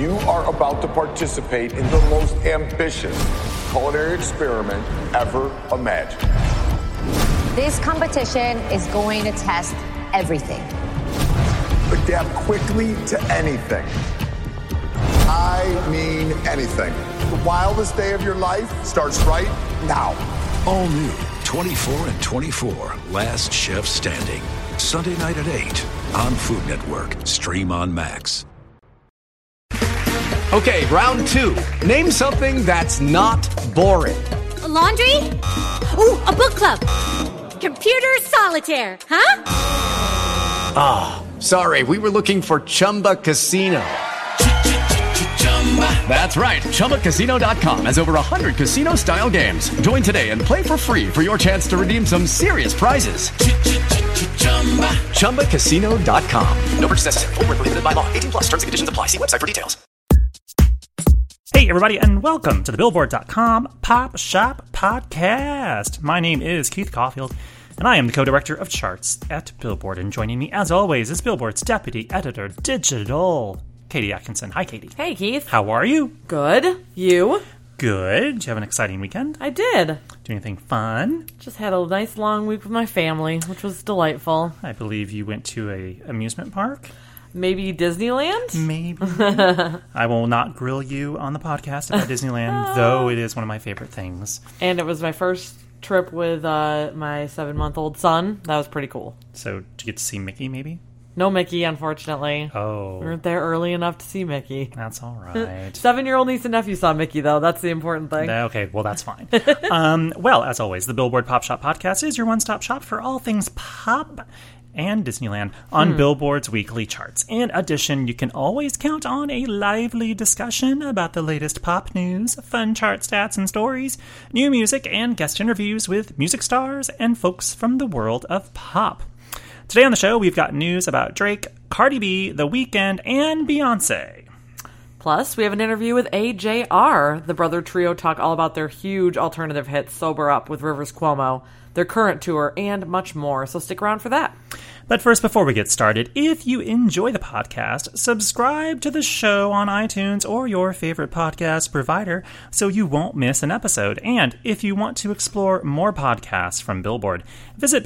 You are about to participate in the most ambitious culinary experiment ever imagined. This competition is going to test everything. Adapt quickly to anything. I mean anything. The wildest day of your life starts right now. All new 24 and 24, Last Chef Standing. Sunday night at 8 on Food Network. Stream on Max. Okay, round two. Name something that's not boring. A laundry? Ooh, a book club. Computer solitaire, huh? Ah, oh, sorry, we were looking for Chumba Casino. That's right, ChumbaCasino.com has over 100 casino-style games. Join today and play for free for your chance to redeem some serious prizes. ChumbaCasino.com. No purchase necessary. Void where prohibited by law. 18+. Terms and conditions apply. See website for details. Hey, everybody, and welcome to the Billboard.com Pop Shop Podcast. My name is Keith Caulfield, and I am the co-director of charts at Billboard. And joining me, as always, is Billboard's deputy editor, digital, Katie Atkinson. Hi, Katie. Hey, Keith. How are you? Good. You? Good. Did you have an exciting weekend? I did. Do anything fun? Just had a nice long week with my family, which was delightful. I believe you went to a amusement park? Maybe Disneyland? Maybe. I will not grill you on the podcast about Disneyland, though it is one of my favorite things. And it was my first trip with my 7-month-old son. That was pretty cool. So, did you get to see Mickey, maybe? No Mickey, unfortunately. Oh. We weren't there early enough to see Mickey. That's all right. 7-year-old niece and nephew saw Mickey, though. That's the important thing. Okay, well, that's fine. Well, as always, the Billboard Pop Shop Podcast is your one-stop shop for all things pop and Disneyland on Billboard's weekly charts. In addition, you can always count on a lively discussion about the latest pop news, fun chart stats and stories, new music, and guest interviews with music stars and folks from the world of pop. Today on the show, we've got news about Drake, Cardi B, The Weeknd, and Beyonce. Plus, we have an interview with AJR. The brother trio talk all about their huge alternative hit, Sober Up, with Rivers Cuomo, their current tour, and much more. So stick around for that. But first, before we get started, if you enjoy the podcast, subscribe to the show on iTunes or your favorite podcast provider so you won't miss an episode. And if you want to explore more podcasts from Billboard, visit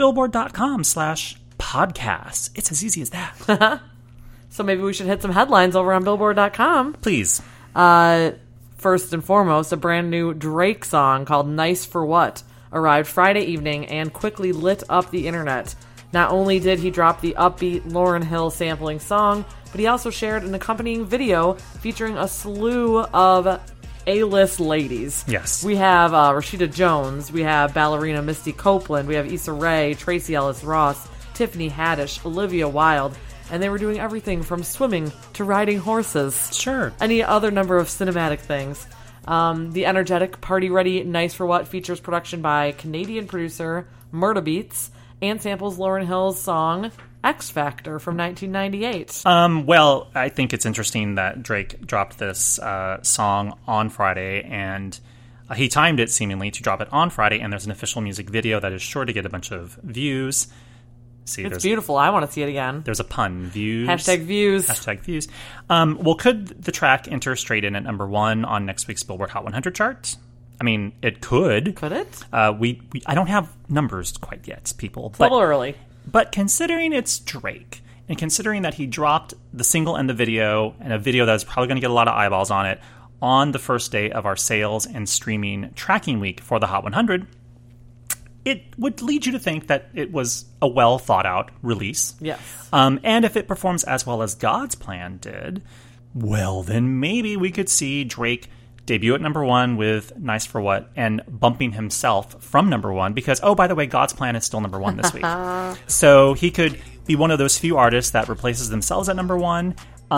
billboard.com/podcasts. It's as easy as that. So maybe we should hit some headlines over on Billboard.com. Please. First and foremost, a brand new Drake song called Nice for What arrived Friday evening and quickly lit up the internet. Not only did he drop the upbeat Lauryn Hill sampling song, but he also shared an accompanying video featuring a slew of A-list ladies. Yes. We have Rashida Jones, we have ballerina Misty Copeland, we have Issa Rae, Tracy Ellis Ross, Tiffany Haddish, Olivia Wilde, and they were doing everything from swimming to riding horses. Sure. Any other number of cinematic things. The energetic, party-ready Nice for What features production by Canadian producer Murda Beats and samples Lauryn Hill's song X Factor from 1998. Well, I think it's interesting that Drake dropped this song on Friday, and he timed it seemingly to drop it on Friday, and there's an official music video that is sure to get a bunch of views. See, it's beautiful. I want to see it again. There's a pun. Views. Hashtag views. Hashtag views. Well, could the track enter straight in at number 1 on next week's Billboard Hot 100 chart? I mean, it could. Could it? I don't have numbers quite yet, people. It's a little early. But considering it's Drake, and considering that he dropped the single and the video, and a video that's probably going to get a lot of eyeballs on it, on the first day of our sales and streaming tracking week for the Hot 100, it would lead you to think that it was a well-thought-out release. Yes. And if it performs as well as God's Plan did, well, then maybe we could see Drake debut at number 1 with Nice for What and bumping himself from number 1 because, oh, by the way, God's Plan is still number 1 this week. So he could be one of those few artists that replaces themselves at number 1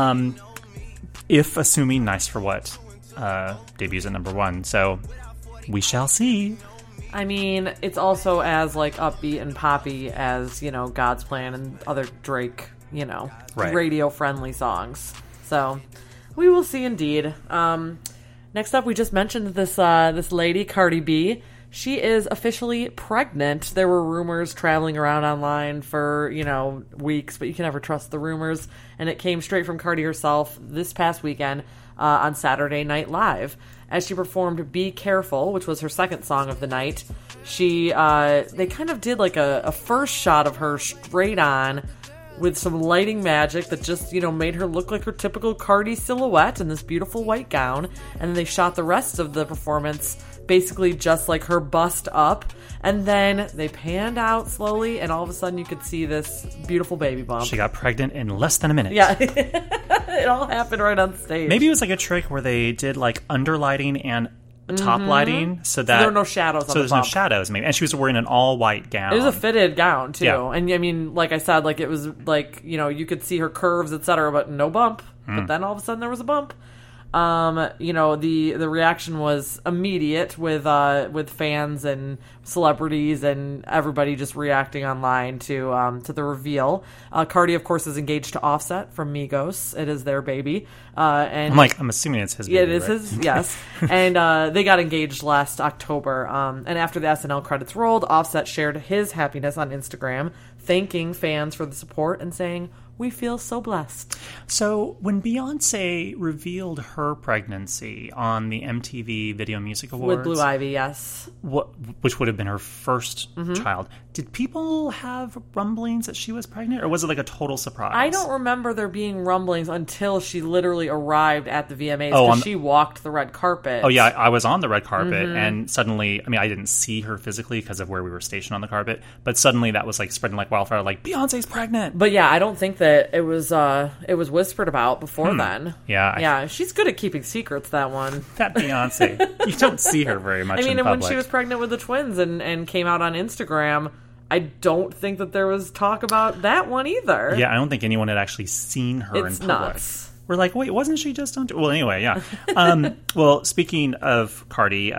if assuming Nice for What debuts at number 1. So we shall see. I mean, it's also as like upbeat and poppy as, you know, God's Plan and other Drake, you know, right, radio-friendly songs. So we will see indeed. Next up, we just mentioned this lady, Cardi B. she is officially pregnant. There were rumors traveling around online for, weeks, but you can never trust the rumors. And it came straight from Cardi herself this past weekend on Saturday Night Live. As she performed Be Careful, which was her second song of the night, they kind of did like a first shot of her straight on with some lighting magic that just, made her look like her typical Cardi silhouette in this beautiful white gown. And then they shot the rest of the performance basically just like her bust up. And then they panned out slowly, and all of a sudden you could see this beautiful baby bump. She got pregnant in less than a minute. Yeah. It all happened right on stage. Maybe it was like a trick where they did like underlighting and top lighting so that there are no shadows on the there's bump. no shadows, maybe. And she was wearing an all white gown. It was a fitted gown too. Yeah. And I mean, like I said, like it was like, you could see her curves, etc., but no bump. But then all of a sudden there was a bump. The reaction was immediate with fans and celebrities and everybody just reacting online to the reveal. Cardi, of course, is engaged to Offset from Migos. It is their baby. And I'm assuming it's his baby. Yeah, it is right? his, yes. And they got engaged last October. And after the SNL credits rolled, Offset shared his happiness on Instagram, thanking fans for the support and saying, "We feel so blessed." So when Beyonce revealed her pregnancy on the MTV Video Music Awards... With Blue Ivy, yes. Which would have been her first child. Did people have rumblings that she was pregnant? Or was it like a total surprise? I don't remember there being rumblings until she literally arrived at the VMAs. Oh, because she walked the red carpet. Oh, yeah. I was on the red carpet, and suddenly... I mean, I didn't see her physically because of where we were stationed on the carpet, but suddenly that was like spreading like wildfire, like, Beyonce's pregnant! But yeah, I don't think that it was whispered about before then. Yeah. She's good at keeping secrets, that one. That Beyonce. You don't see her very much in and public. when she was pregnant with the twins and came out on Instagram, I don't think that there was talk about that one either. Yeah, I don't think anyone had actually seen her in public. Nuts. We're like, wait, wasn't she just on tour? Well, anyway, yeah. Well, speaking of Cardi,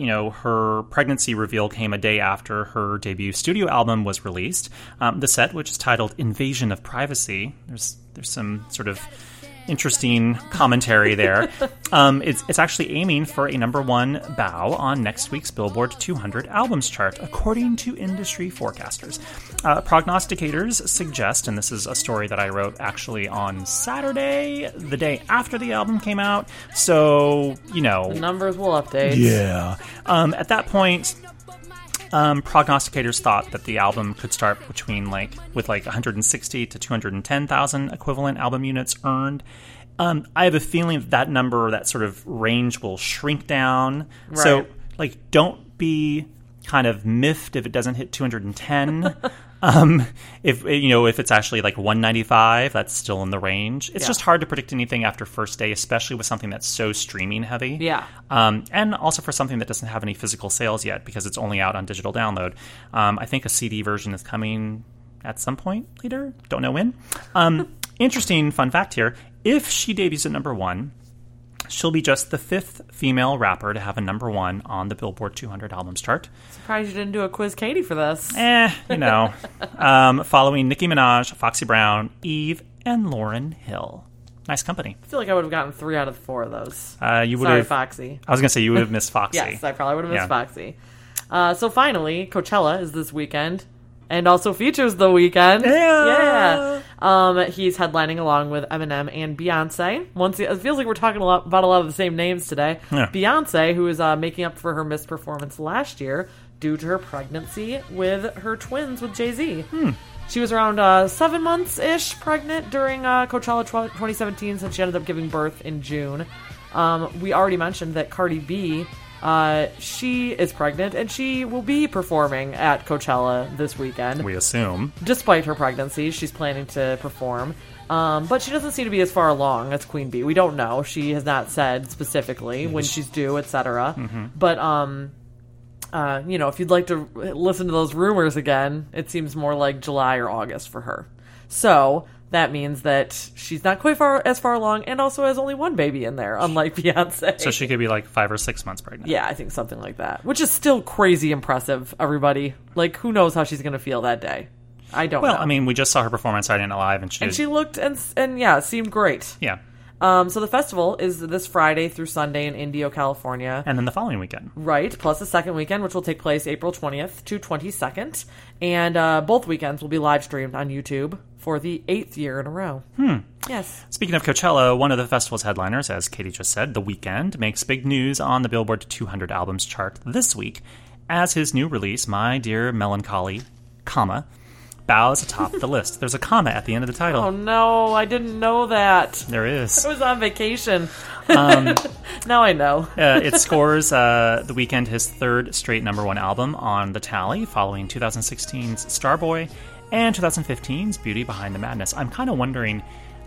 her pregnancy reveal came a day after her debut studio album was released. The set, which is titled Invasion of Privacy, there's some sort of interesting commentary there. It's actually aiming for a #1 bow on next week's Billboard 200 albums chart, according to industry forecasters. Prognosticators suggest, and this is a story that I wrote actually on Saturday, the day after the album came out, so, The numbers will update. Yeah. At that point... prognosticators thought that the album could start with 160 to 210,000 equivalent album units earned. I have a feeling that number, that sort of range, will shrink down. Right. So, don't be kind of miffed if it doesn't hit 210. If it's actually 195, that's still in the range. It's just hard to predict anything after first day, especially with something that's so streaming heavy. Yeah. And also for something that doesn't have any physical sales yet because it's only out on digital download. I think a CD version is coming at some point later. Don't know when. Interesting fun fact here. If she debuts at #1, she'll be just the 5th female rapper to have a #1 on the Billboard 200 albums chart. Surprised you didn't do a Quiz Katie for this. Following Nicki Minaj, Foxy Brown, Eve, and Lauryn Hill. Nice company. I feel like I would have gotten 3 out of 4 of those. You would Sorry, have, Foxy. I was going to say you would have missed Foxy. Yes, I probably would have missed Foxy. So finally, Coachella is this weekend. And also features The Weeknd. Yeah. He's headlining along with Eminem and Beyonce. It feels like we're talking about a lot of the same names today. Yeah. Beyonce, who is making up for her missed performance last year due to her pregnancy with her twins with Jay-Z. She was around 7 months-ish pregnant during Coachella 2017, since she ended up giving birth in June. We already mentioned that Cardi B... she is pregnant, and she will be performing at Coachella this weekend. We assume. Despite her pregnancy, she's planning to perform. But she doesn't seem to be as far along as Queen Bee. We don't know. She has not said specifically when she's due, etc. But, if you'd like to listen to those rumors again, it seems more like July or August for her. So... that means that she's not quite as far along, and also has only one baby in there, unlike Beyonce. So she could be 5 or 6 months pregnant. Yeah, I think something like that. Which is still crazy impressive, everybody. Who knows how she's going to feel that day? I don't know. Well, I mean, we just saw her perform on Saturday Night Live, and she looked and seemed great. Yeah. So the festival is this Friday through Sunday in Indio, California. And then the following weekend. Right, plus the second weekend, which will take place April 20th to 22nd. And both weekends will be live streamed on YouTube for the 8th year in a row. Yes. Speaking of Coachella, one of the festival's headliners, as Katie just said, The Weeknd, makes big news on the Billboard 200 albums chart this week as his new release, My Dear Melancholy, bows atop the list. There's a comma at the end of the title. Oh no, I didn't know that. There is. I was on vacation. Now I know. It scores The Weeknd his third straight #1 album on the tally, following 2016's Starboy and 2015's Beauty Behind the Madness. I'm kind of wondering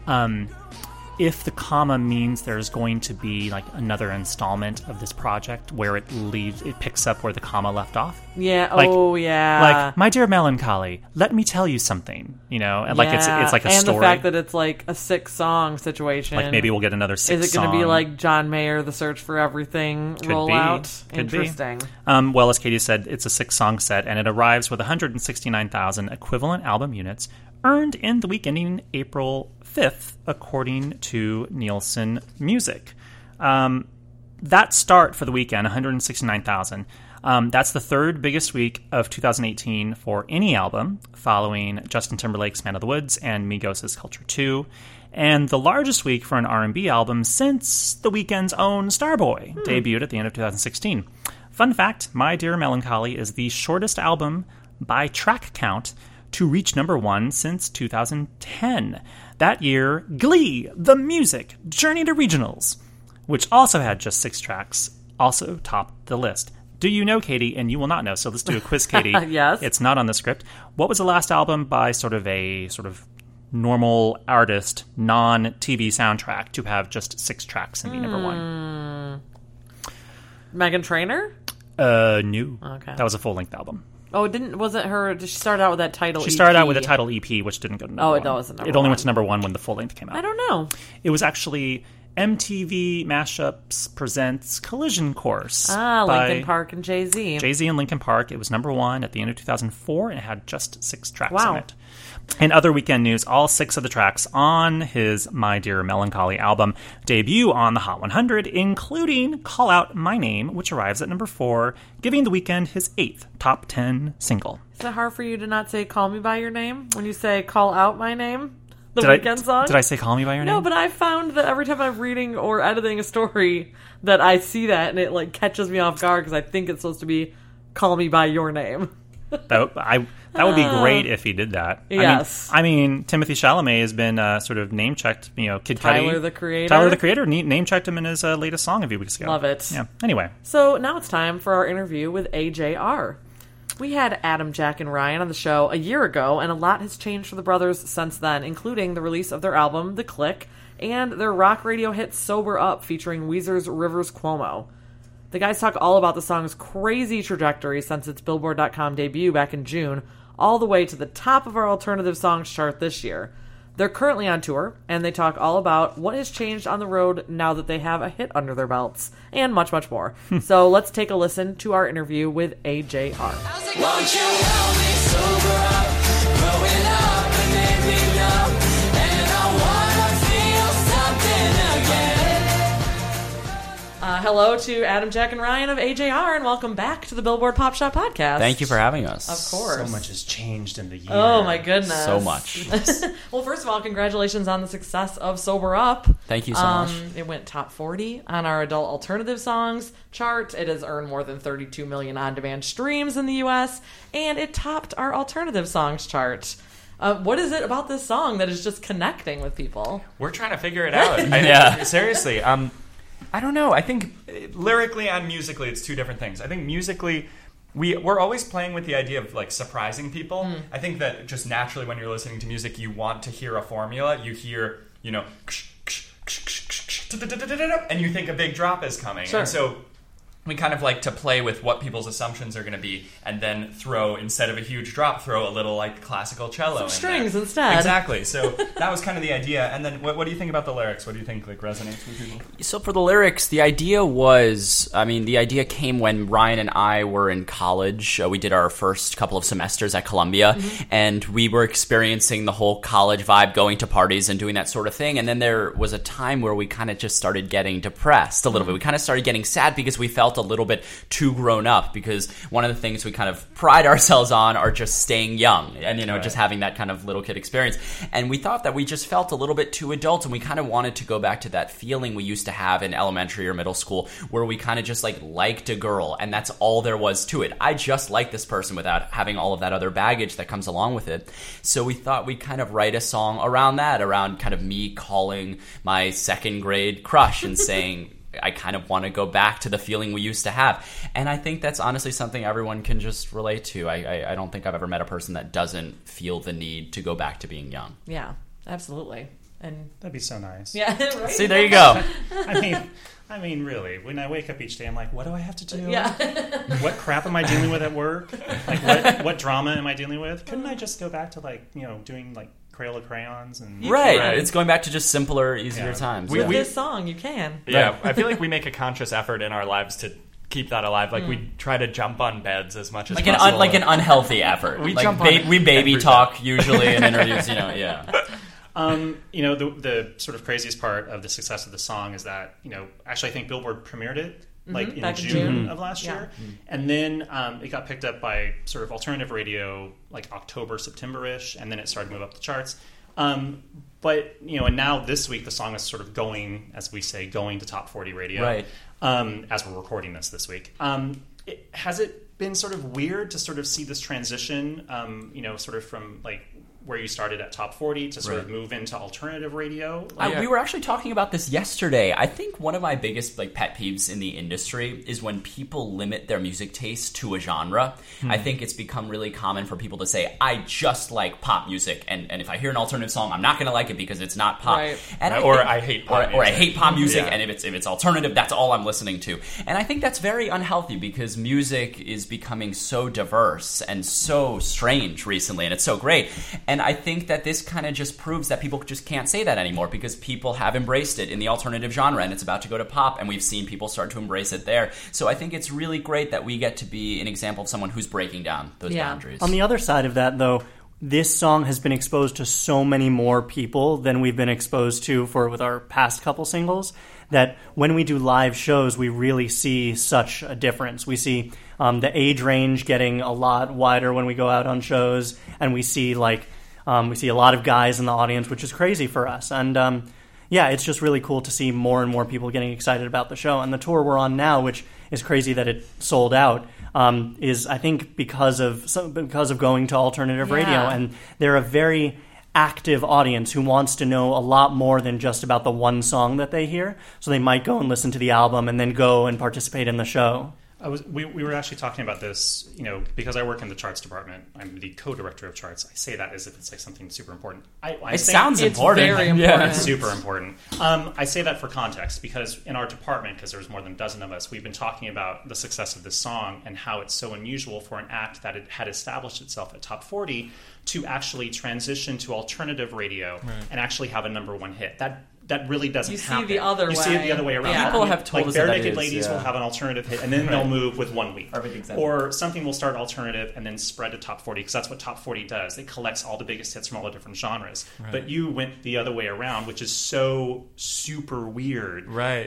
if the comma means there's going to be like another installment of this project where it picks up where the comma left off. Yeah. Yeah. Like, My Dear Melancholy, let me tell you something. And like it's like a story. And the fact that it's like a 6-song situation. Like maybe we'll get another 6 song. Is it going to be like John Mayer, The Search for Everything rollout? Could Interesting. Be. Well, as Katie said, it's a 6-song set, and it arrives with 169,000 equivalent album units earned in the week ending April 5th, according to Nielsen Music. That start for the weekend, 169,000. That's the third biggest week of 2018 for any album, following Justin Timberlake's Man of the Woods and Migos' Culture 2, and the largest week for an R&B album since The Weeknd's own Starboy debuted at the end of 2016. Fun fact, My Dear Melancholy is the shortest album by track count to reach #1 since 2010. That year, Glee, The Music, Journey to Regionals, which also had just 6 tracks, also topped the list. Do you know, Katie? And you will not know, so let's do a quiz, Katie. Yes. It's not on the script. What was the last album by sort of normal artist, non-TV soundtrack to have just 6 tracks and be #1? Meghan Trainor? No. Okay. That was a full-length album. Oh, wasn't her? Did she start out with that title? She started out with a title EP, which didn't go to #1. Oh, it wasn't #1. It only went to #1 when the full length came out. I don't know. It was actually MTV Mashups Presents Collision Course. Linkin Park and Jay-Z. Jay-Z and Linkin Park. It was #1 at the end of 2004, and it had just 6 tracks Wow. on it. In other weekend news, all 6 of the tracks on his My Dear Melancholy album debut on the Hot 100, including Call Out My Name, which arrives at #4, giving The Weeknd his 8th top 10 single. Is it hard for you to not say Call Me By Your Name when you say Call Out My Name? The Weeknd song? Did I say Call Me By Your Name? No, but I found that every time I'm reading or editing a story that I see that and it like catches me off guard because I think it's supposed to be Call Me By Your Name. That would be great if he did that. Yes. I mean, Timothée Chalamet has been sort of name-checked, Kid Cudi. Tyler, the Creator. Tyler, the Creator, name-checked him in his latest song a few weeks ago. Love it. Yeah. Anyway. So now it's time for our interview with AJR. We had Adam, Jack, and Ryan on the show a year ago, and a lot has changed for the brothers since then, including the release of their album, The Click, and their rock radio hit Sober Up, featuring Weezer's Rivers Cuomo. The guys talk all about the song's crazy trajectory since its Billboard.com debut back in June, all the way to the top of our alternative songs chart this year. They're currently on tour, and they talk all about what has changed on the road now that they have a hit under their belts, and much, much more. So let's take a listen to our interview with AJR. Won't you help me sober up? Growing up and made me numb, and I wanna feel something again. Hello to Adam, Jack, and Ryan of AJR, and welcome back to the Billboard Pop Shop Podcast. Thank you for having us. Of course. So much has changed in the year. Oh, my goodness. So much. Well, first of all, congratulations on the success of Sober Up. Thank you so much. It went top 40 on our adult alternative songs chart. It has earned more than 32 million on-demand streams in the U.S., and it topped our alternative songs chart. What is it about this song that is just connecting with people? We're trying to figure it out. Seriously. I don't know. I think lyrically and musically, it's two different things. I think musically, we're always playing with the idea of like surprising people. I think that just naturally when you're listening to music, you want to hear a formula. You hear, and you think a big drop is coming. Sure. And so we kind of like to play with what people's assumptions are going to be, and then throw, instead of a huge drop, throw a little like classical cello in strings there. instead. Exactly. So that was kind of the idea. And then what do you think about the lyrics? What do you think like resonates with people? So for the lyrics, the idea came when Ryan and I were in college. We did our first couple of semesters at Columbia, and we were experiencing the whole college vibe, going to parties and doing that sort of thing. And then there was a time where we kind of just started getting depressed a little bit. We kind of started getting sad because we felt a little bit too grown up, because one of the things we kind of pride ourselves on are just staying young and, just having that kind of little kid experience. And we thought that we just felt a little bit too adult, and we kind of wanted to go back to that feeling we used to have in elementary or middle school, where we kind of just liked a girl, and that's all there was to it. I just like this person without having all of that other baggage that comes along with it. So we thought we'd kind of write a song around that, around kind of me calling my second grade crush and saying, I kind of want to go back to the feeling we used to have. And I think that's honestly something everyone can just relate to. I don't think I've ever met a person that doesn't feel the need to go back to being young. Yeah, absolutely. And That'd be so nice. yeah, right? See, there you go. I mean, really, when I wake up each day, I'm like, what do I have to do? Yeah. What crap am I dealing with at work? Like, what drama am I dealing with? Couldn't I just go back to doing Crayola crayons and Right. It's going back to just simpler, easier times. With this song, you can. Yeah, I feel like we make a conscious effort in our lives to keep that alive. Like we try to jump on beds as much as possible. Like an unhealthy effort. We like jump on we baby every talk usually in interviews. Yeah. The sort of craziest part of the success of the song is that, actually I think Billboard premiered it in June of last year. And then it got picked up by sort of alternative radio like October, September-ish, and then it started to move up the charts. But, and now this week the song is sort of going to top 40 radio. Right. As we're recording this week. Has it been sort of weird to sort of see this transition, sort of from like where you started at top 40 to sort of move into alternative radio? We were actually talking about this yesterday. I think one of my biggest pet peeves in the industry is when people limit their music taste to a genre. I think it's become really common for people to say, I just like pop music, and if I hear an alternative song, I'm not going to like it because it's not pop. Right. And I hate pop music. Or I hate pop music, and if it's alternative, that's all I'm listening to. And I think that's very unhealthy, because music is becoming so diverse and so strange recently, and it's so great. And I think that this kind of just proves that people just can't say that anymore, because people have embraced it in the alternative genre, and it's about to go to pop, and we've seen people start to embrace it there. So I think it's really great that we get to be an example of someone who's breaking down those boundaries. On the other side of that, though, this song has been exposed to so many more people than we've been exposed to with our past couple singles, that when we do live shows, we really see such a difference. We see the age range getting a lot wider when we go out on shows, and we see we see a lot of guys in the audience, which is crazy for us. And it's just really cool to see more and more people getting excited about the show. And the tour we're on now, which is crazy that it sold out, is I think because of going to alternative radio, and they're a very active audience who wants to know a lot more than just about the one song that they hear. So they might go and listen to the album and then go and participate in the show. We were actually talking about this, because I work in the charts department. I'm the co-director of charts. I say that as if it's like something super important. It sounds important. It's very important. It's super important. I say that for context, because in our department, because there's more than a dozen of us, we've been talking about the success of this song and how it's so unusual for an act that it had established itself at top 40 to actually transition to alternative radio and actually have a number one hit. That really doesn't happen. You see the other way. You see it the other way around. Yeah. People have told us Bare that Naked is, Ladies will have an alternative hit, and then they'll move with 1 week. Perfect example. Or something will start alternative and then spread to top 40, because that's what top 40 does. It collects all the biggest hits from all the different genres. Right. But you went the other way around, which is so super weird. Right.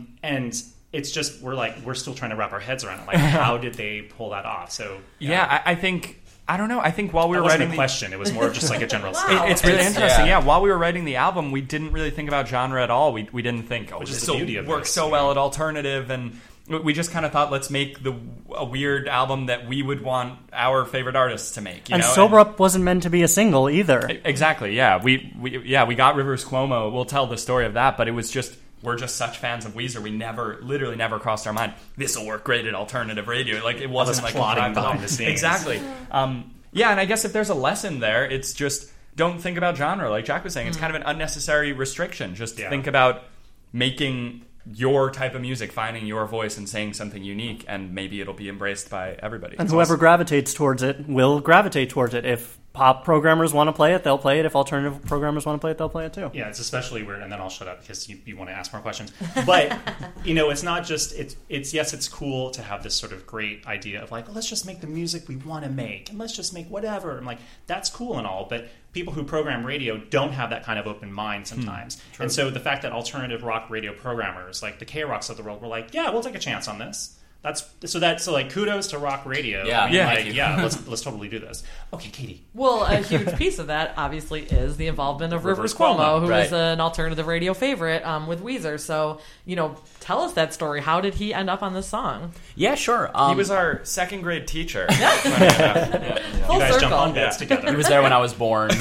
And it's just, we're still trying to wrap our heads around it. Like, how did they pull that off? So I think... I don't know. I think while we were writing the question, it was more of just like a general statement. It's really interesting. Yeah, while we were writing the album, we didn't really think about genre at all. We didn't think, this works so well at alternative, and we just kind of thought, let's make a weird album that we would want our favorite artists to make. And Sober Up wasn't meant to be a single either. Exactly. Yeah, we got Rivers Cuomo. We'll tell the story of that, but it was just. We're just such fans of Weezer. We literally never crossed our mind, this will work great at alternative radio. Like, it wasn't like plotting behind the scenes. Exactly. And I guess if there's a lesson there, it's just don't think about genre. Like Jack was saying, it's kind of an unnecessary restriction. Just think about making your type of music, finding your voice and saying something unique, and maybe it'll be embraced by everybody. And It's whoever awesome. gravitates towards it will gravitate towards it. If pop programmers want to play it, they'll play it. If alternative programmers want to play it, they'll play it too. Yeah, it's especially weird, and then I'll shut up because you want to ask more questions. But it's not just it's yes, it's cool to have this sort of great idea of like, let's just make the music we want to make, and let's just make whatever. And like, that's cool and all, but people who program radio don't have that kind of open mind sometimes. And so the fact that alternative rock radio programmers like the K-Rocks of the world were like, yeah, we'll take a chance on this. So like kudos to rock radio. Yeah, I mean, let's totally do this. Okay, Katie. Well, a huge piece of that obviously is the involvement of Rivers Cuomo, who is an alternative radio favorite with Weezer. So, tell us that story. How did he end up on this song? Yeah, sure. He was our second grade teacher. Full You guys circle. jump on beds together. He was there when I was born.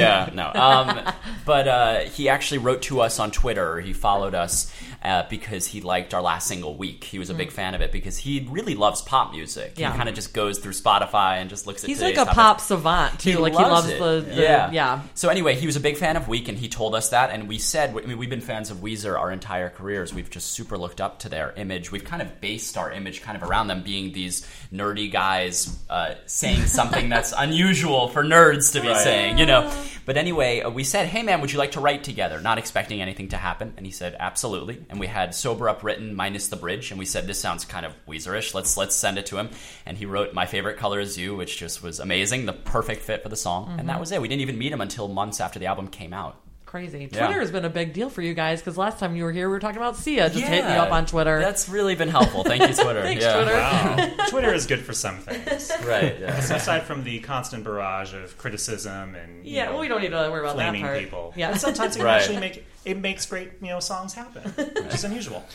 But he actually wrote to us on Twitter. He followed us because he liked our last single, Week. He was a big fan of it because he really loves pop music. Yeah. He kind of just goes through Spotify and just looks at He's today's like a topics. pop savant, too. He Like, loves he it. loves the yeah. So anyway, he was a big fan of Week, and he told us that, and we said, we've been fans of Weezer our entire careers. We've just super looked up to their image. We've kind of based our image kind of around them being these nerdy guys saying something that's unusual for nerds to be saying, But anyway, we said, hey man, would you like to write together? Not expecting anything to happen. And he said, absolutely. And we had Sober Up written minus the bridge, and we said, this sounds kind of Weezer-ish. Let's send it to him. And he wrote My Favorite Color Is You, which just was amazing, the perfect fit for the song. And that was it. We didn't even meet him until months after the album came out. Crazy. Yeah. Twitter has been a big deal for you guys because last time you were here, we were talking about Sia just hitting you up on Twitter. That's really been helpful. Thank you, Twitter. Thanks, Twitter. Wow. Twitter is good for some things. Right. Yeah. Aside from the constant barrage of criticism and well, we don't need to worry about that flaming part. people. Yeah. And sometimes it can actually makes great songs happen, which is unusual.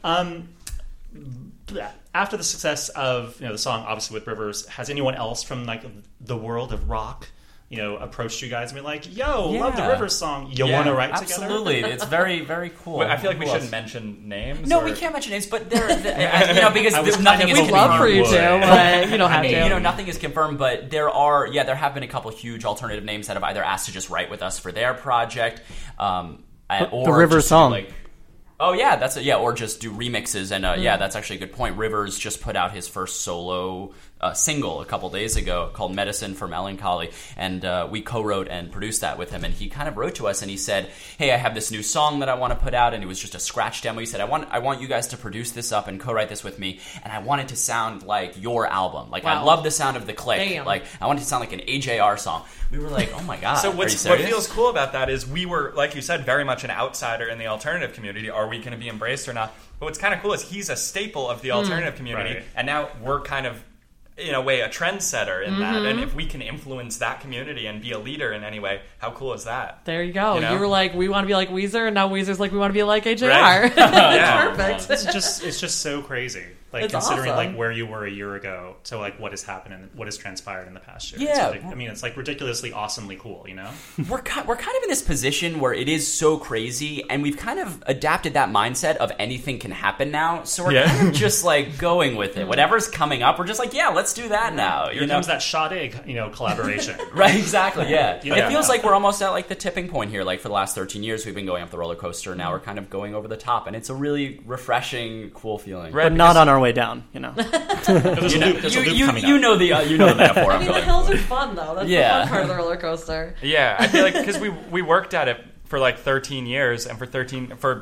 After the success of the song, obviously with Rivers, has anyone else from like the world of rock approached you guys and be like, yo, love the Rivers song. You want to write together? Absolutely. It's very, very cool. Well, I feel like we Who shouldn't else? mention names. No, or... we can't mention names, but because nothing is We'd love for you to, but you don't have to. Nothing is confirmed, but there have been a couple huge alternative names that have either asked to just write with us for their project, or the Rivers just song. Oh yeah, or just do remixes, and that's actually a good point. Rivers just put out his first solo single a couple days ago called Medicine for Melancholy, and we co-wrote and produced that with him, and he kind of wrote to us and he said, hey, I have this new song that I want to put out, and it was just a scratch demo. He said, I want you guys to produce this up and co-write this with me, and I want it to sound like your album. Like, I love the sound of The Click. Damn. Like, I want it to sound like an AJR song. We were like, oh my god. So are you what serious? feels cool about that is we were, like you said, very much an outsider in the alternative community. Are we going to be embraced or not? But what's kind of cool is he's a staple of the alternative community, right. And now we're kind of, in a way, a trendsetter in that. And if we can influence that community and be a leader in any way, how cool is that? There you go. You know? You were like, we want to be like Weezer, and now Weezer's like, we want to be like AJR. Right. Yeah. Perfect. It's just so crazy. Like, It's considering awesome. like where you were a year ago to like what has happened and what has transpired in the past year. Yeah. It's like ridiculously awesomely cool, We're kind of in this position where it is so crazy, and we've kind of adapted that mindset of anything can happen now. So we're kind of just like going with it. Whatever's coming up, we're just like, yeah, let's do that now. Here comes that Sade, collaboration. Right, exactly, yeah. Yeah. It feels like we're almost at like the tipping point here. Like for the last 13 years, we've been going up the roller coaster. Now we're kind of going over the top, and it's a really refreshing, cool feeling. But not on our way down, There's a loop coming You up. know the metaphor. I mean, the hills are fun, though. That's the fun part of the roller coaster. Yeah, I feel like because we worked at it for like 13 years, and for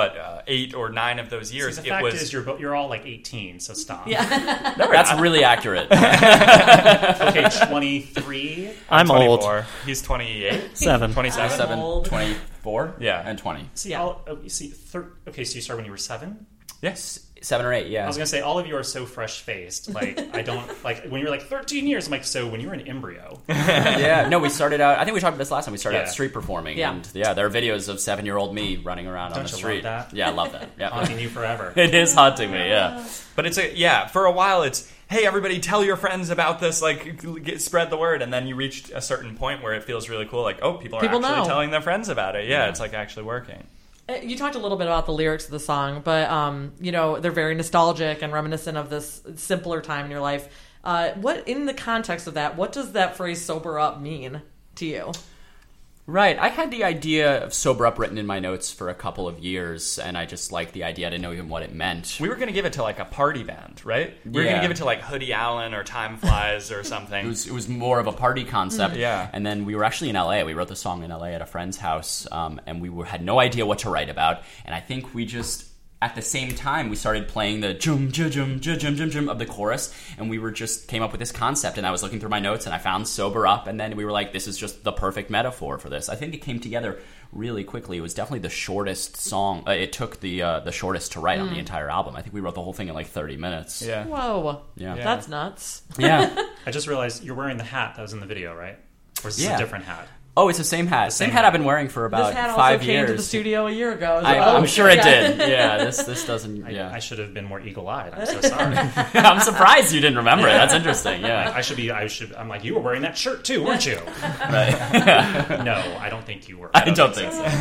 8 or 9 of those years, See, the fact is you're all like 18, so stop. Yeah. That's really accurate. Okay, 23. I'm 24. old. He's 28. 7. 27. 7, Old. 24, Yeah. and 20. See, okay, so you started when you were 7? Yes. 7 or 8, yeah. I was gonna say all of you are so fresh faced. Like I don't like when you're like 13 years. I'm like, so when you were an embryo, Yeah, no, we started out, I think we talked about this last time, we started out Yeah. street performing. Yeah. And there are videos of 7-year-old me running around on Don't the you street. love that? Yeah, I love that. Yeah. haunting you forever. It is haunting me, yeah. But it's for a while it's, hey, everybody tell your friends about this, like spread the word, and then you reach a certain point where it feels really cool, like, oh, people are actually know. telling their friends about it. Yeah, it's like actually working. You talked a little bit about the lyrics of the song, but they're very nostalgic and reminiscent of this simpler time in your life. What, in the context of that, what does that phrase "sober up" mean to you? Right. I had the idea of Sober Up written in my notes for a couple of years, and I just liked the idea. I didn't know even what it meant. We were going to give it to like a party band, right? We were going to give it to like Hoodie Allen or Time Flies or something. It was more of a party concept. Yeah. And then we were actually in LA. We wrote the song in LA at a friend's house, and we had no idea what to write about. And I think we just, at the same time, we started playing the jum jum jum jum jum jum jum of the chorus, and we were just came up with this concept. And I was looking through my notes, and I found Sober Up, and then we were like, this is just the perfect metaphor for this. I think it came together really quickly. It was definitely the shortest song. It took the shortest to write on the entire album. I think we wrote the whole thing in like 30 minutes. Yeah. Whoa. Yeah. That's nuts. Yeah. I just realized you're wearing the hat that was in the video, right? Or is this a different hat? Oh, it's the same hat. Same hat I've been wearing for about This hat 5 also years. came to the studio a year ago. I'm sure it did. Yeah, this doesn't. Yeah, I should have been more eagle-eyed. I'm so sorry. I'm surprised you didn't remember it. That's interesting. Yeah, I'm like, you were wearing that shirt too, weren't you? right. No, I don't think you were. I don't think so.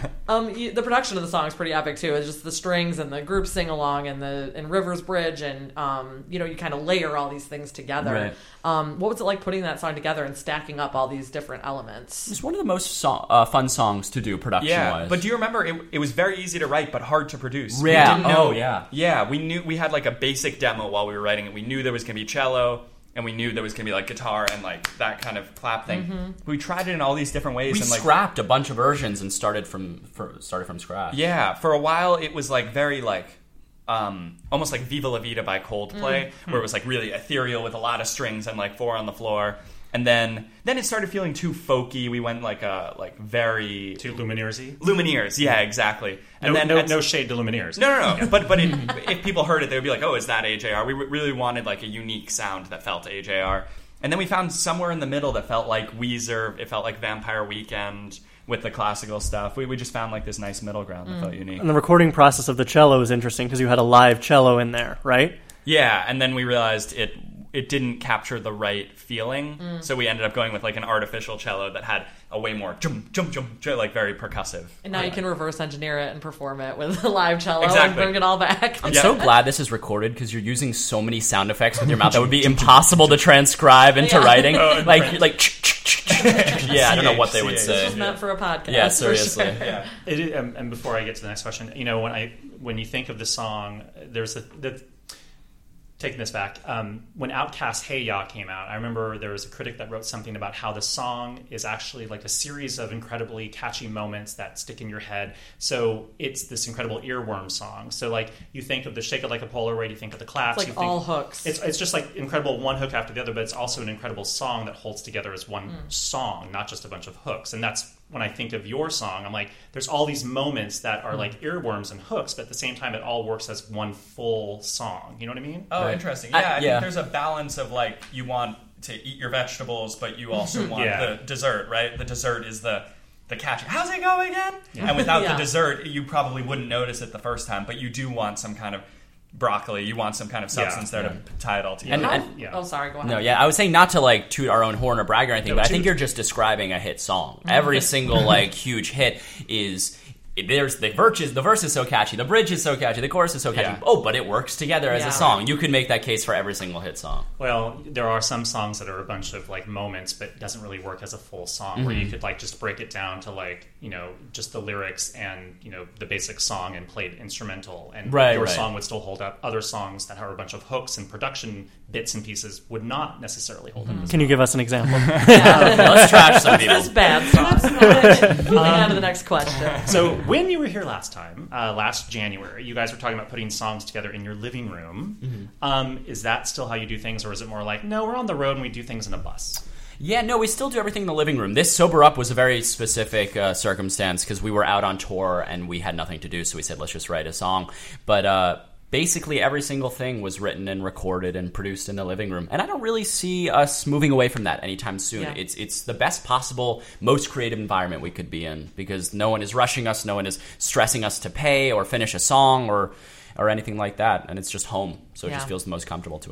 The production of the song is pretty epic too. It's just the strings and the group sing along and Rivers Bridge and you kind of layer all these things together. Right. What was it like putting that song together and stacking up all these different elements? It's one of the most fun songs to do production-wise. Yeah, but do you remember it was very easy to write but hard to produce? Yeah. We didn't know. Oh, yeah. Yeah, we knew we had like a basic demo while we were writing it. We knew there was going to be cello, and we knew there was going to be like guitar and like that kind of clap thing. Mm-hmm. We tried it in all these different ways. We and like scrapped a bunch of versions and started from scratch. Yeah, for a while it was like very like almost like Viva La Vida by Coldplay, where it was like really ethereal with a lot of strings and like 4 on the floor. And then it started feeling too folky. We went like very too Lumineers-y. Lumineers, yeah, exactly. And no shade to Lumineers. No. But if people heard it, they would be like, "Oh, is that AJR?" We really wanted like a unique sound that felt AJR. And then we found somewhere in the middle that felt like Weezer. It felt like Vampire Weekend with the classical stuff. We just found like this nice middle ground that felt unique. And the recording process of the cello is interesting because you had a live cello in there, right? Yeah, and then we realized it didn't capture the right feeling, so we ended up going with like an artificial cello that had a way more jump, like very percussive. And now you can reverse engineer it and perform it with a live cello and Exactly. bring it all back. I'm so glad this is recorded because you're using so many sound effects with your mouth that would be impossible to transcribe into writing. Yeah, I don't know what they would say. This was meant for a podcast. Yeah, seriously. For sure. Yeah. And before I get to the next question, when you think of the song, there's the taking this back, when Outkast's Hey Ya came out, I remember there was a critic that wrote something about how the song is actually like a series of incredibly catchy moments that stick in your head. So it's this incredible earworm song. So like you think of the Shake It Like a Polaroid, you think of the claps. It's like all hooks. It's just like incredible one hook after the other, but it's also an incredible song that holds together as one song, not just a bunch of hooks. And that's when I think of your song, I'm like, there's all these moments that are like earworms and hooks, but at the same time, it all works as one full song. You know what I mean? Oh, interesting. Yeah, I think there's a balance of like you want to eat your vegetables, but you also want the dessert, right? The dessert is the catch. How's it go again? Yeah. And without the dessert, you probably wouldn't notice it the first time, but you do want some kind of broccoli. You want some kind of substance there to tie it all together. Oh, sorry, go ahead. No, I was saying not to like toot our own horn or brag or anything, but I think you're just describing a hit song. Every single like huge hit is there's the verse is so catchy, the bridge is so catchy, the chorus is so catchy. Oh, but it works together as a song. You could make that case for every single hit song. Well, there are some songs that are a bunch of like moments, but it doesn't really work as a full song where you could like just break it down to like, just the lyrics and, the basic song and played instrumental, and your song would still hold up. Other songs that have a bunch of hooks and production bits and pieces would not necessarily hold up. Can you give us an example? Let's trash some people. This is bad songs. Moving on to the next question. So when you were here last time, last January, you guys were talking about putting songs together in your living room. Is that still how you do things, or is it more like, no, we're on the road and we do things in a bus? Yeah, no, we still do everything in the living room. This Sober Up was a very specific circumstance because we were out on tour and we had nothing to do, so we said, let's just write a song. But basically every single thing was written and recorded and produced in the living room. And I don't really see us moving away from that anytime soon. Yeah. It's the best possible, most creative environment we could be in because no one is rushing us, no one is stressing us to pay or finish a song or anything like that. And it's just home, so it just feels the most comfortable to us.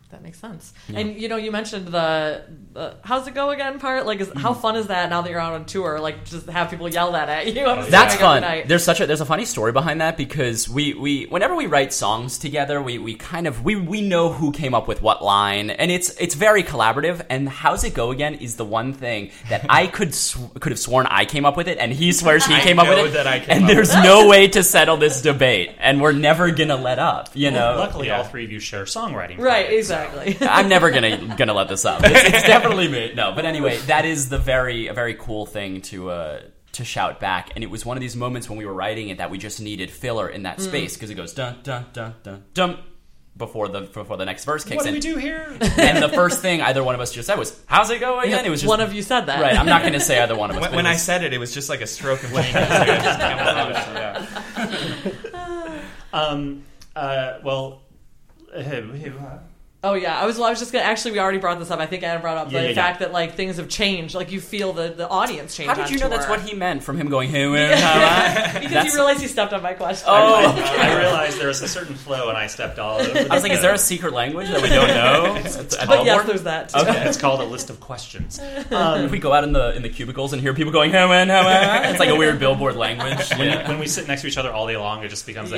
That makes sense. Yeah. And you mentioned the how's it go again part. Like, how fun is that now that you're out on tour? Like, just have people yell that at you. That's fun. There's a funny story behind that because we whenever we write songs together, we know who came up with what line, and it's very collaborative. And how's it go again is the one thing that I could have sworn I came up with it, and he swears he came up with it. And there's no way to settle this debate, and we're never gonna let up. Well, luckily, all three of you share songwriting. Right. Exactly. I'm never gonna let this up. It's definitely me. No, but anyway, that is a very cool thing to shout back. And it was one of these moments when we were writing it that we just needed filler in that space because it goes dun dun dun dun dun before the next verse kicks in. What do we do here? And the first thing either one of us just said was, "How's it go again?" It was just one of you said that. Right. I'm not going to say either one of us. When I said it, it was just like a stroke of genius. It just came out. Oh yeah, I was just gonna. Actually, we already brought this up. I think Adam brought up the fact that like things have changed. Like you feel the audience change. How did you know that's what he meant from him going? Hey, because you realized he stepped on my question. Oh, I realized there was a certain flow, and I stepped all over. I was like, is there a secret language that we don't know? But yes, there's that. Too. Okay, it's called a list of questions. If we go out in the cubicles and hear people going, it's like a weird billboard language. When we sit next to each other all day long, it just becomes It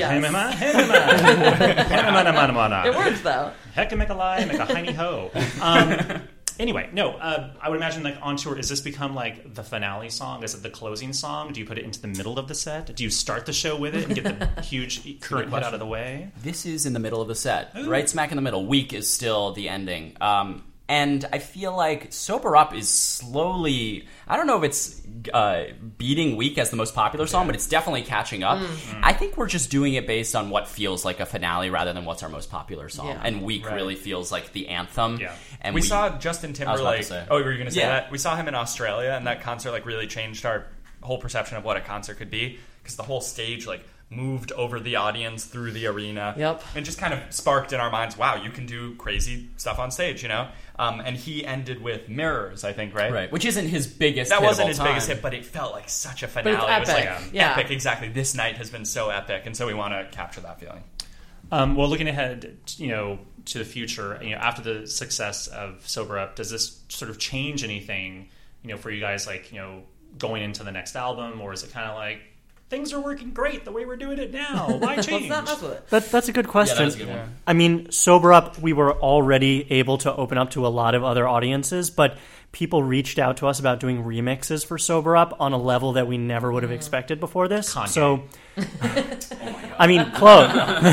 works though. Heck and make a lie, make a hiney ho. Anyway, no, I would imagine like on tour, does this become like the finale song? Is it the closing song? Do you put it into the middle of the set? Do you start the show with it and get the huge current hit out of the way? This is in the middle of the set, right smack in the middle. Week is still the ending. And I feel like Sober Up is slowly, I don't know if it's beating Week as the most popular song, but it's definitely catching up. I think we're just doing it based on what feels like a finale rather than what's our most popular song. Yeah. And Week really feels like the anthem. Yeah. And we saw Justin Timberlake. Oh, were you going to say that? We saw him in Australia, and that concert like really changed our whole perception of what a concert could be, because the whole stage like moved over the audience through the arena. Yep. And just kind of sparked in our minds, wow, you can do crazy stuff on stage, And he ended with Mirrors, I think, right? Right. Which isn't his biggest hit. That wasn't of all his time. biggest hit, but it felt like such a finale. But it's epic. It was like epic, exactly. This night has been so epic, and so we want to capture that feeling. Well, looking ahead, to the future, after the success of Sober Up, does this sort of change anything, for you guys, like, going into the next album, or is it kind of like, things are working great the way we're doing it now. Why change? Let's not mess with it. That's a good question. Yeah, that's a good one. I mean, Sober Up, we were already able to open up to a lot of other audiences, but people reached out to us about doing remixes for Sober Up on a level that we never would have expected before this. Kanye. So, I mean, close.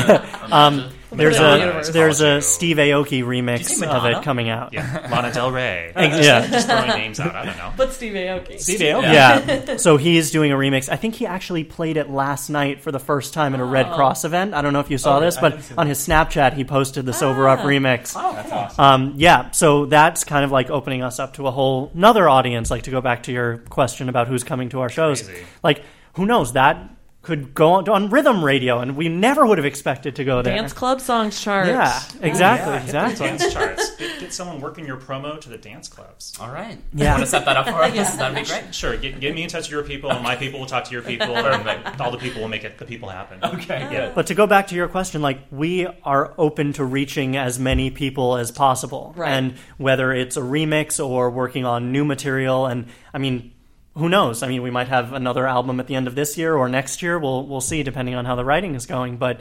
There's a Steve Aoki remix of it coming out. Yeah, Lana Del Rey. Yeah. Just throwing names out. I don't know. But Steve Aoki. Steve Aoki. Yeah. So he's doing a remix. I think he actually played it last night for the first time at a Red Cross event. I don't know if you saw this, but on his Snapchat he posted the Sober Up remix. Oh, that's awesome. Yeah, so that's kind of like opening us up to a whole another audience. Like, to go back to your question about who's coming to our shows, Crazy. like, who knows, that could go on rhythm radio, and we never would have expected to go there. Dance club songs charts. Yeah, exactly, Hit the exactly. dance charts. Get someone working your promo to the dance clubs. All right. Yeah. Want to set that up for us? That'd be great. Sure, get me in touch with your people, and my people will talk to your people, and all the people will make the people happen. Okay, good. But to go back to your question, like, we are open to reaching as many people as possible. Right. And whether it's a remix or working on new material, and I mean, who knows? I mean, we might have another album at the end of this year or next year. We'll see, depending on how the writing is going. But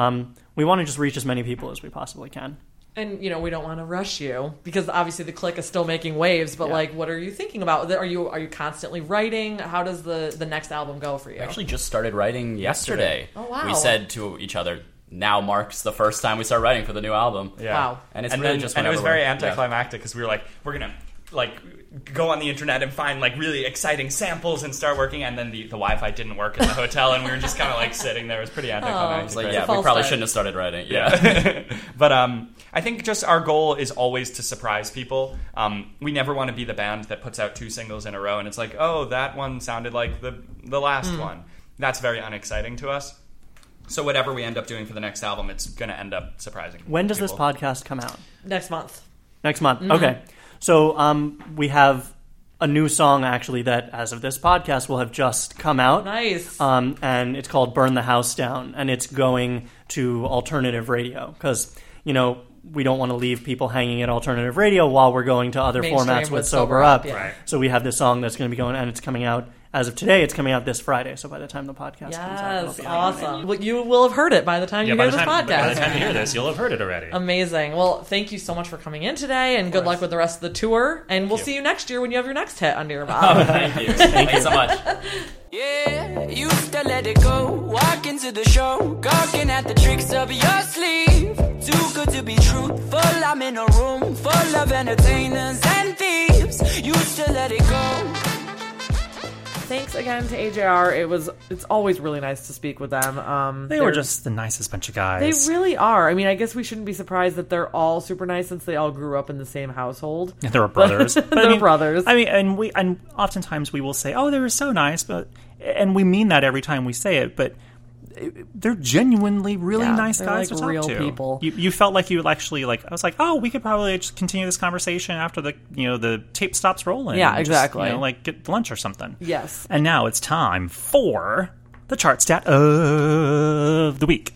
we want to just reach as many people as we possibly can. And, we don't want to rush you, because obviously the Click is still making waves, but like, what are you thinking about? Are you constantly writing? How does the next album go for you? We actually just started writing yesterday. Oh, wow. We said to each other, now marks the first time we start writing for the new album. Yeah. Wow. And it's and really then, just and it was very whenever anticlimactic, because we were like, we're going to go on the internet and find like really exciting samples and start working, and then the Wi-Fi didn't work in the hotel, and we were just kind of like sitting there. It was pretty anticlimactic. It's like, right? yeah, we probably shouldn't have started writing. Yeah. But I think just our goal is always to surprise people. We never want to be the band that puts out 2 singles in a row and it's like, oh, that one sounded like the last one. That's very unexciting to us. So whatever we end up doing for the next album, it's going to end up surprising When does people. this podcast come out? Next month. Next month. Okay. So we have a new song, actually, that as of this podcast will have just come out. Nice. And it's called Burn the House Down, and it's going to alternative radio because, we don't want to leave people hanging at alternative radio while we're going to other Mainstream formats with Sober Up. So we have this song that's going to be going, and it's coming out, as of today, it's coming out this Friday. So by the time the podcast comes out, it'll be awesome. Well, you will have heard it by the time you hear this podcast. By the time you hear this, you'll have heard it already. Amazing. Well, thank you so much for coming in today, and good luck with the rest of the tour. And we'll see you next year when you have your next hit under your belt. Oh, thank you. Thank you so much. Yeah, used to let it go. Walk into the show, gawking at the tricks up your sleeve. Too good to be truthful. I'm in a room full of entertainers and thieves. Used to let it go. Thanks again to AJR. It's always really nice to speak with them. They were just the nicest bunch of guys. They really are. I mean, I guess we shouldn't be surprised that they're all super nice since they all grew up in the same household. Yeah, they were brothers. They're brothers. I mean, and oftentimes we will say, "Oh, they were so nice," and we mean that every time we say it, but they're genuinely really nice guys to talk real to. People. You felt like you would actually I was like, oh, we could probably just continue this conversation after the tape stops rolling. Yeah, and exactly. Just, get lunch or something. Yes. And now it's time for the chart stat of the week.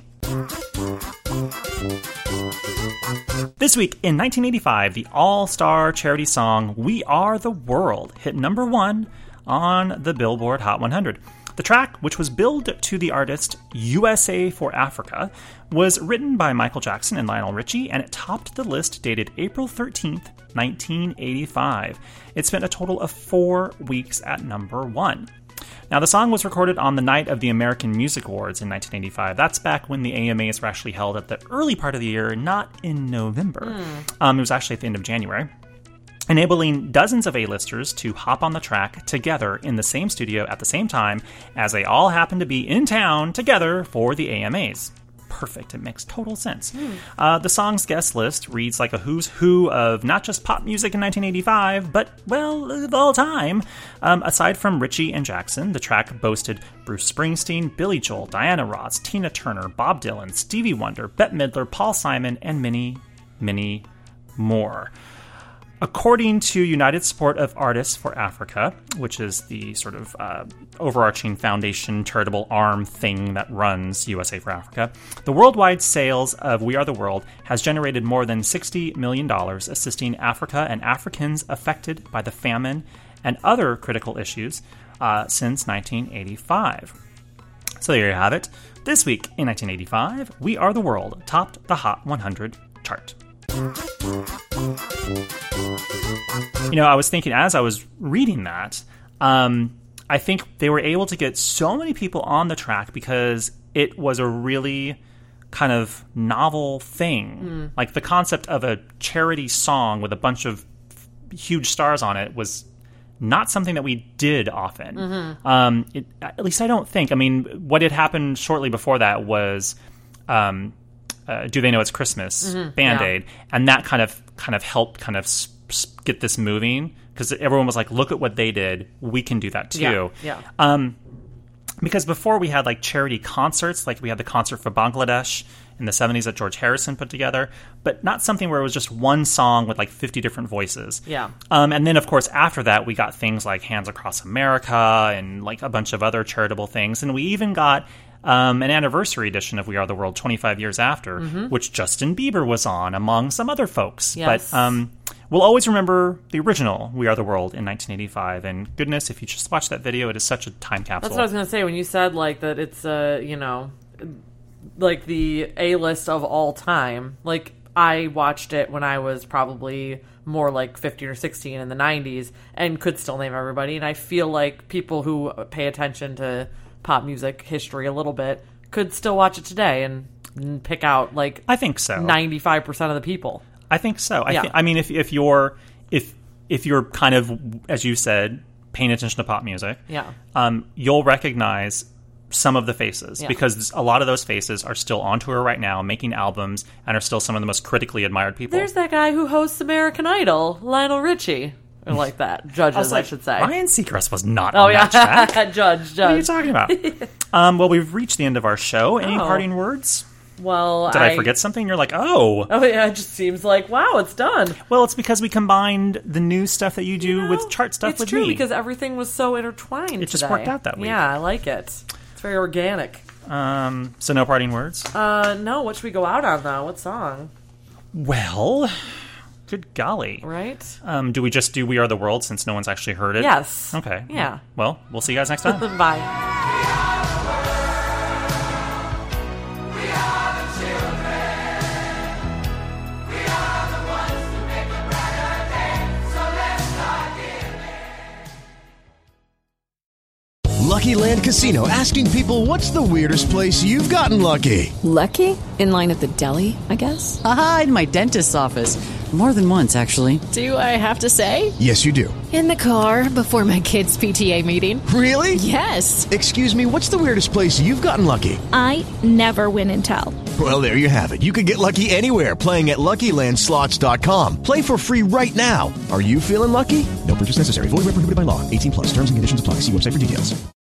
This week in 1985, the all-star charity song "We Are the World" hit number 1 on the Billboard Hot 100. The track, which was billed to the artist USA for Africa, was written by Michael Jackson and Lionel Richie, and it topped the list dated April 13th, 1985. It spent a total of 4 weeks at number 1. Now, the song was recorded on the night of the American Music Awards in 1985. That's back when the AMAs were actually held at the early part of the year, not in November. It was actually at the end of January, enabling dozens of A-listers to hop on the track together in the same studio at the same time, as they all happened to be in town together for the AMAs. Perfect. It makes total sense. The song's guest list reads like a who's who of not just pop music in 1985, but, well, of all time. Aside from Richie and Jackson, the track boasted Bruce Springsteen, Billy Joel, Diana Ross, Tina Turner, Bob Dylan, Stevie Wonder, Bette Midler, Paul Simon, and many, many more. According to United Support of Artists for Africa, which is the sort of overarching foundation charitable arm thing that runs USA for Africa, the worldwide sales of We Are the World has generated more than $60 million assisting Africa and Africans affected by the famine and other critical issues since 1985. So there you have it. This week in 1985, We Are the World topped the Hot 100 chart. I was thinking as I was reading that, I think they were able to get so many people on the track because it was a really kind of novel thing. Like the concept of a charity song with a bunch of huge stars on it was not something that we did often. At least I don't think. I mean, what had happened shortly before that was Do They Know It's Christmas, Band-Aid, and that kind of helped get this moving, because everyone was like, look at what they did, we can do that too. Because before we had charity concerts, like we had the concert for Bangladesh in the 70s that George Harrison put together, but not something where it was just one song with 50 different voices. And then of course after that we got things like Hands Across America and a bunch of other charitable things, and we even got an anniversary edition of We Are the World 25 years after, which Justin Bieber was on, among some other folks. Yes. But we'll always remember the original We Are the World in 1985. And goodness, if you just watch that video, it is such a time capsule. That's what I was going to say. When you said that it's, the A-list of all time. I watched it when I was probably more 15 or 16 in the 90s and could still name everybody. And I feel like people who pay attention to pop music history a little bit could still watch it today and pick out I think so 95% of the people. I think so. I mean, if you're kind of, as you said, paying attention to pop music, you'll recognize some of the faces because a lot of those faces are still on tour right now, making albums, and are still some of the most critically admired people. There's that guy who hosts American Idol, Lionel Richie. Or like that. Judges, I should say. Ryan Seacrest was not on that track. Judge. What are you talking about? Well, we've reached the end of our show. Any parting words? Well, Did I forget something? You're like, oh. Oh, yeah, it just seems like, wow, it's done. Well, it's because we combined the new stuff that you do with chart stuff with me. It's true, because everything was so intertwined It just worked out that week. Yeah, I like it. It's very organic. So no parting words? No, what should we go out on, though? What song? Well, good golly. Right? Do we just do We Are the World since no one's actually heard it? Yes. Okay. Yeah. Well, we'll see you guys next time. Bye. Lucky Land Casino, asking people, what's the weirdest place you've gotten lucky? Lucky? In line at the deli, I guess? Aha, in my dentist's office. More than once, actually. Do I have to say? Yes, you do. In the car before my kids' PTA meeting. Really? Yes. Excuse me, what's the weirdest place you've gotten lucky? I never win and tell. Well, there you have it. You can get lucky anywhere, playing at LuckyLandSlots.com. Play for free right now. Are you feeling lucky? No purchase necessary. Void where prohibited by law. 18+. Terms and conditions apply. See website for details.